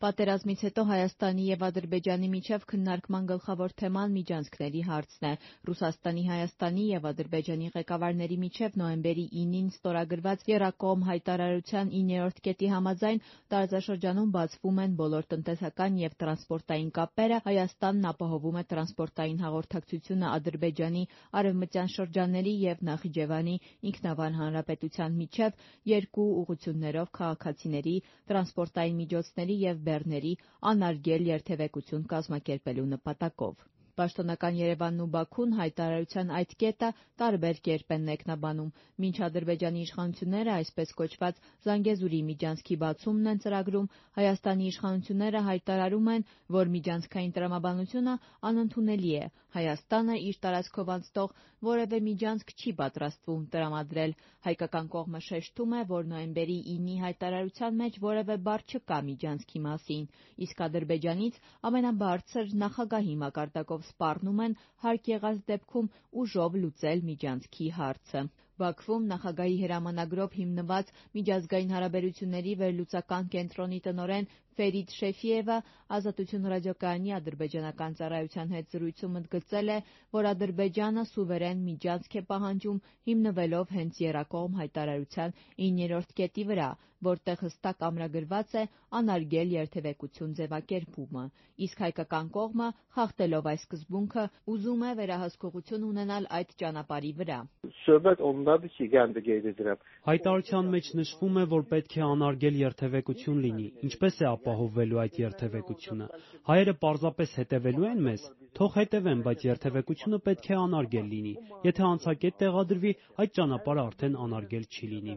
Պատերազմից հետո Հայաստանի եւ Ադրբեջանի միջև քննարկման գլխավոր թեման միջանցքների հարցն է։ Ռուսաստանի, Հայաստանի եւ Ադրբեջանի ղեկավարների միջև նոյեմբերի 9-ին ստորագրված եռակողմ հայտարարության 9-րդ կետի համաձայն տարածաշրջանում բացվում են բոլոր տնտեսական եւ տրանսպորտային կապերը, Հայաստանն ապահովում է տրանսպորտային հաղորդակցությունը Ադրբեջանի արևմտյան շրջանների եւ Նախիջևանի ինքնավար հանրապետության միջև երկու ուղղություններով քաղաքացիների, տրանսպորտային միջոցների եւ բեռների անարգել երթևեկություն կազմակերպելու նպատակով։ Պաշտոնական Երևանն ու Բաքուն հայտարարության այդ կետը տարբեր կերպ են մեկնաբանում։ Մինչ Ադրբեջանի իշխանությունները այսպես կոչված Զանգեզուրի միջանցքի բացումն են ծրագրում, Հայաստանի իշխանությունները հայտարարում են, որ միջանցքային տրամաբանությունը անընդունելի է։ Հայաստանը իր տարածքով անցնող որևէ միջանցք չի պատրաստվում տրամադրել։ Հայկական կողմը շեշտում է, որ նոյեմբերի 9-ի հայտարարության մեջ որևէ բառ չկա միջանցքի մասին, իսկ Ադրբեջանից ամենաբարձր նախագահի մակարդակով սպառնում են հարկ եղած դեպքում ուժով լուծել միջանցքի հարցը։ Բաքվում նախագահի հրամանագրով հիմնված միջազգային հարաբերությունների վերլուծական կենտրոնի տնօրեն Ֆերիդ Շեֆիևը Ազատություն ռադիոկայանի ադրբեջանական ծառայության հետ զրույցում ընդգծել է, որ Ադրբեջանը սուվերեն միջանցք է պահանջում հիմնվելով հենց եռակողմ հայտարարության 9-րդ կետի վրա, որտեղ հստակ ամրագրված է անարգել երթևեկություն ձևակերպումը, իսկ հայկական կողմը, խախտելով այս սկզբունքը, ուզում է վերահսկողություն ունենալ այդ ճանապարհի վրա։ Հայտարարության մեջ նշվում է, որ պետք է անարգել երթևեկություն լինի, ինչպես է ապահովվելու այդ երթևեկությունը։ Հայերը պարզապես հետևելու են մեզ, թող հետևեն, բայց երթևեկությունը պետք է անարգել լինի։ Եթե անցակետ տեղադրվի, այդ ճանապարհը արդեն անարգել չի լինի։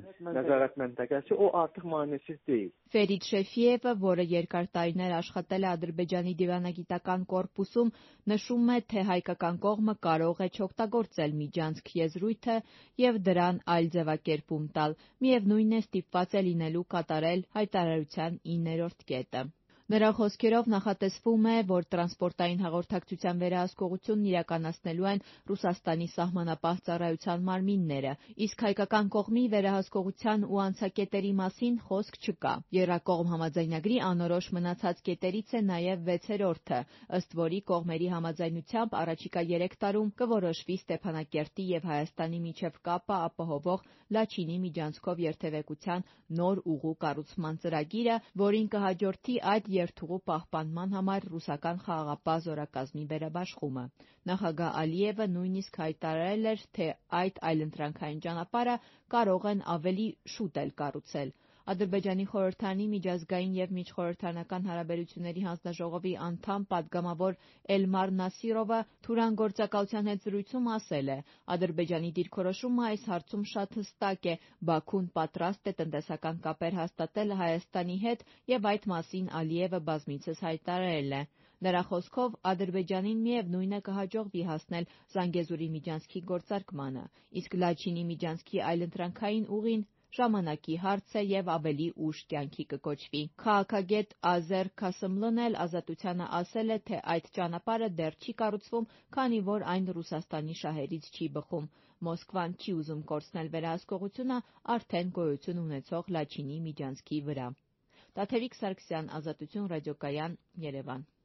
Ֆերիդ Շեֆիևը, որը երկար տարիներ աշխատել է Ադրբեջանի դիվանագիտական կորպուսում, նշում է, թե հայկական կողմը կարող է չօգտագործել միջանցք եզրույթը եւ դրան այլ ձևակերպում տալ, միևնույնն է ստիպված է լինելու կատարել հայտարարության 9-րդ կետը։ Նրա խոսքերով նախատեսվում է, որ տրանսպորտային հաղորդակցության վերահսկողությունն իրականացնելու են Ռուսաստանի սահմանապահ ծառայության մարմինները, իսկ հայկական կողմի վերահսկողության ու անցակետերի մասին խոսք չկա։ Եռակողմ համաձայնագրի անորոշ մնացած կետերից է նաև 6-րդը, ըստ որի կողմերի համաձայնությամբ առաջիկա 3 տարում կորոշվի Ստեփանակերտի եւ Հայաստանի միջև կապը ապահովող Լաչինի միջանցքով երթևեկության նոր ուղու կառուցման ծրագիրը, որին կհաջորդի այդ երթուղու պահպանման համար ռուսական խաղաղապահ զորակազմի վերաբաշխումը։ Նախագահ Ալիևը նույնիսկ հայտարարել էր, թե այդ այլընտրանքային ճանապարհը կարող են ավելի շուտ էլ կառուցել։ Ադրբեջանի խորհրդարանի միջազգային եւ միջխորհրդարանական հարաբերությունների հանձնաժողովի անդամ պատգամավոր Էլմար Նասիրովը Թուրան գործակալության հետ զրույցում ասել է. Ադրբեջանի դիրքորոշումը այս հարցում շատ հստակ է, Բաքուն պատրաստ է տնտեսական կապեր հաստատել Հայաստանի հետ եւ այդ մասին Ալիևը բազմիցս հայտարարել է։ Նրա խոսքով Ադրբեջանին միևնույն է կհաջողվի հասնել Զանգեզուրի միջանցքի գործարկմանը, իսկ Լաչինի միջանցքի այլընտրանքային ուղին ժամանակի հարց է եւ ավելի ուշ կյանքի կկոչվի։ Քաղաքագետ Ազեր Քասմլն էլ Ազատությանը ասել է, թե այդ ճանապարհը դեռ չի կառուցվում, քանի որ այն Ռուսաստանի շահերից չի բխում։ Մոսկվան չի ուզում կորցնել վերահսկողությունը արդեն գոյություն ունեցող Լաչինի միջանցքի վրա։ Տաթևիկ Սարգսյան, Ազատություն ռադիոկայան, Երևան։